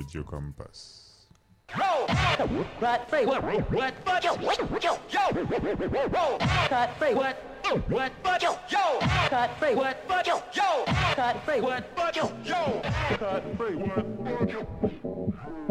Radio Compass. What? Free. What? Yo. Cut free. What? Yo. Cut free. What? Yo. Cut free. What? Yo. Cut free. What?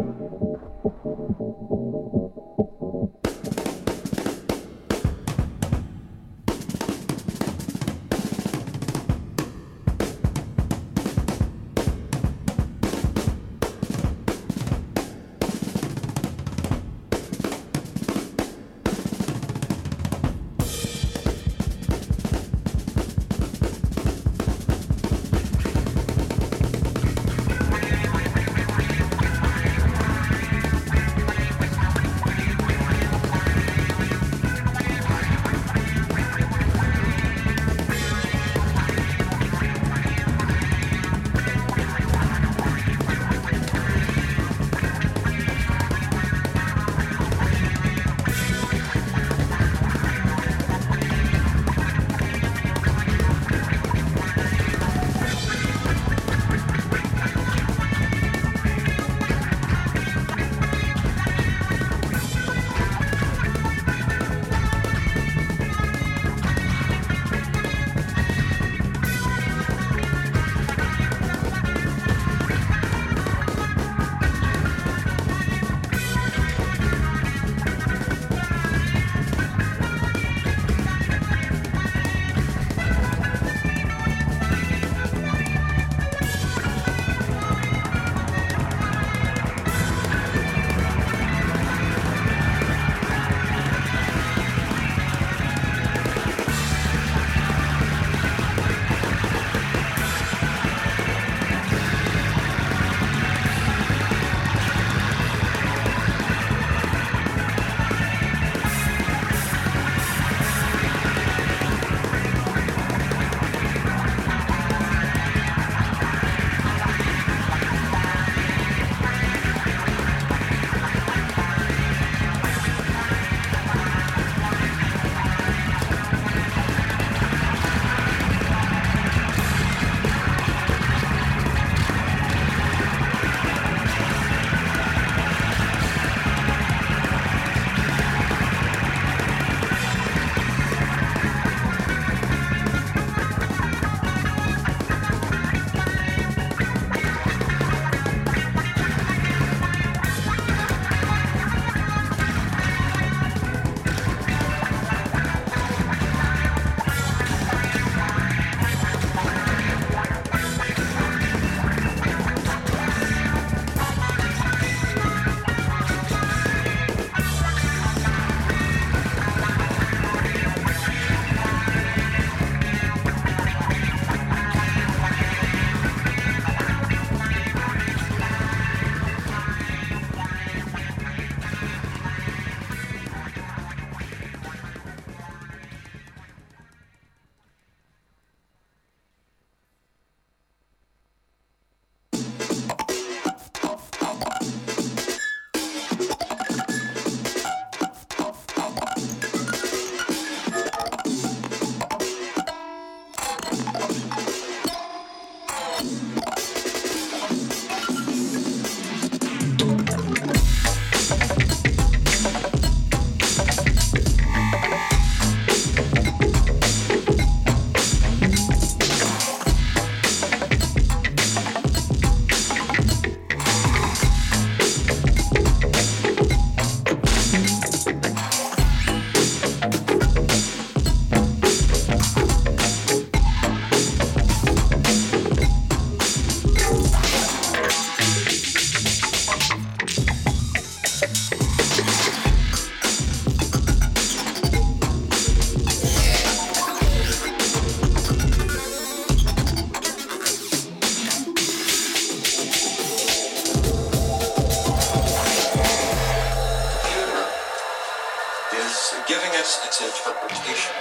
its interpretation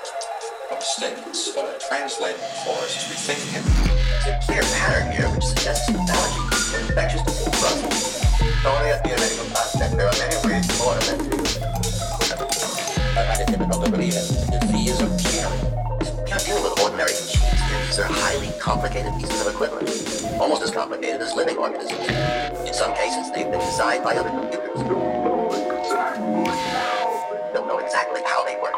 of statements, translating for us to be thinking. There's a clear pattern here which suggests analogy to infectious disease process. Not only at the medical aspect, there are many ways to order I find it difficult to believe that the disease of caring can't deal with ordinary disease. These are highly complicated pieces of equipment, almost as complicated as living organisms. In some cases, they've been designed by other computers. Don't know exactly how they work.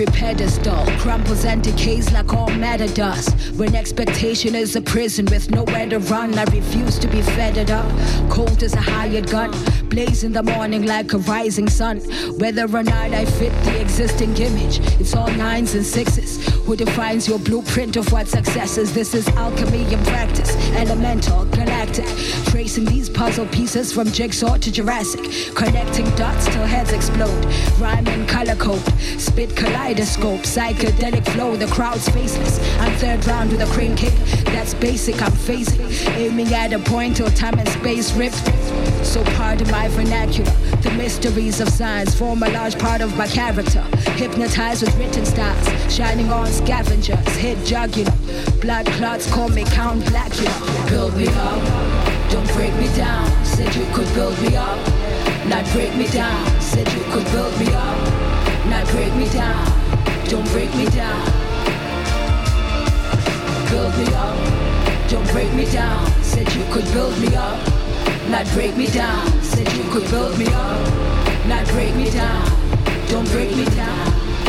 every pedestal crumbles and decays like all matter does. When expectation is a prison with nowhere to run, I refuse to be fettered up. Cold as a hired gun, blaze in the morning like a rising sun. Whether or not I fit the existing image, it's all 9s and 6s. Who defines your blueprint of what success is? This is alchemy in practice, elemental, galactic. Tracing these puzzle pieces from Jigsaw to Jurassic, connecting dots till heads explode. Rhyme and color code, spit kaleidoscope, psychedelic flow. The crowd's faceless. I'm third round with a crane kick. That's basic, I'm phasing, aiming at a point till time and space rift. So pardon my vernacular. The mysteries of science form a large part of my character. Hypnotized with written styles, shining on scavengers, hit jugular. Blood clots call me Count Blackula. Build me up, don't break me down. Said you could build me up, not break me down. Said you could build me up, not break me down. Don't break me down. Build me up, don't break me down. Said you could build me up, not break me down. Said you could build me up, not break me down. Don't break me down.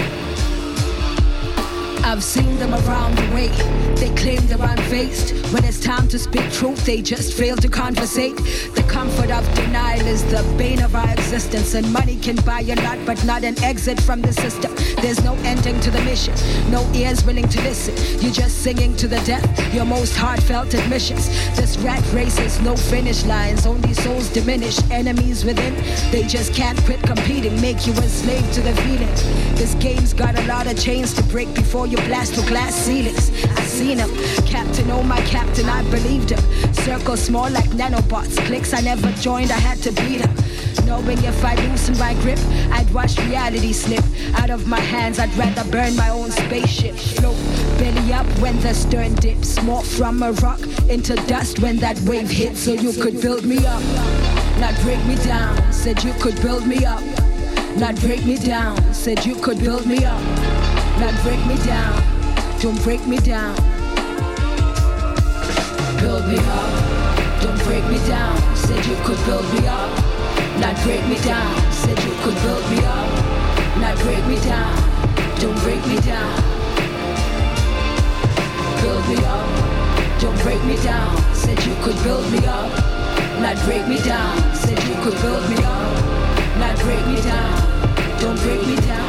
I've seen them around the way. They claim they're unfazed. When it's time to speak truth, they just fail to conversate. The comfort of denial is the bane of our existence. And money can buy a lot, but not an exit from the system. There's no ending to the mission, no ears willing to listen. You're just singing to the death, your most heartfelt admissions. This rat race has no finish lines, only souls diminish. Enemies within, they just can't quit competing. Make you a slave to the feeling. This game's got a lot of chains to break before you blast through glass ceilings. I seen him, Captain, oh my captain, I believed him. Circles small like nanobots, clicks I never joined, I had to beat him. Knowing if I loosen my grip, I'd watch reality slip out of my hands. I'd rather burn my own spaceship. Float belly up when the stern dips, morph from a rock into dust when that wave hits. So you could build me up, not break me down. Said you could build me up, not break me down. Said you could build me up, not break me down. Don't break me down. Build me up, don't break me down. Said you could build me up, not break me down. Said you could build me up, not break me down. Don't break me down. Build me up, don't break me down. Said you could build me up, not break me down. Said you could build me up, not break me down. Don't break me down.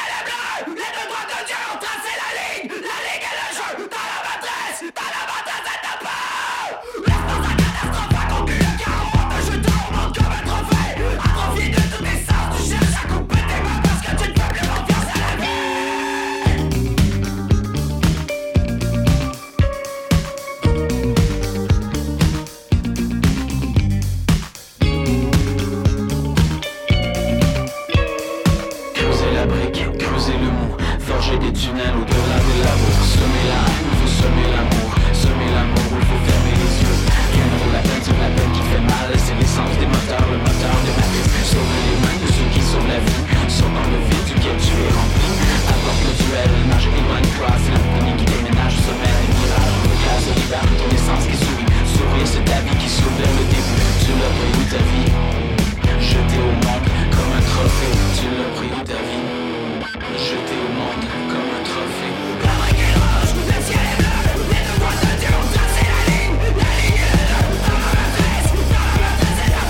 ciel est bleu, les deux doigts de Dieu ont tracé la ligne est le jeu, dans la matrice est ta peur. L'espace à catastrophe a conclu le chaos, on te jette au monde comme un trophée. Atrophié de tous tes sens, tu cherches à couper tes mains parce que tu ne fais plus confiance à la vie. Creuser le mot, forger des tunnels au-delà des labos. Semer la haine, il faut semer l'amour. Semer l'amour, il faut fermer les yeux. Rien ne vaut la peine, c'est la peine qui fait mal. C'est l'essence des moteurs, le moteur des matrices. Sauver les mains de ceux qui sauvent la vie. Saute dans le vide duquel tu es rempli. Apporte le duel, nage et bonne croix. C'est l'infini qui déménage au sommet des mirages. Le gaz se libère de ton essence qui sourit. Sourire, c'est ta vie qui s'ouvre vers le début. Tu l'as pris où ta vie? Jeté au monde comme un trophée. Tu l'as pris où ta vie? Jeté au monde comme un trophée. La brique est rouge, le ciel est bleu. Les deux doigts de Dieu ont tracé la ligne est le jeu. Dans la matrice c'est ta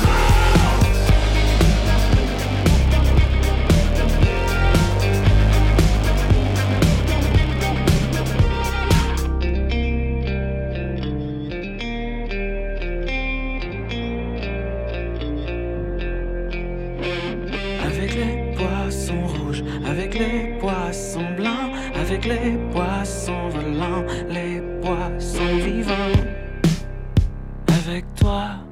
Avec les poissons rouges, avec les poissons blancs, avec les poissons volants, les poissons vivants. Avec toi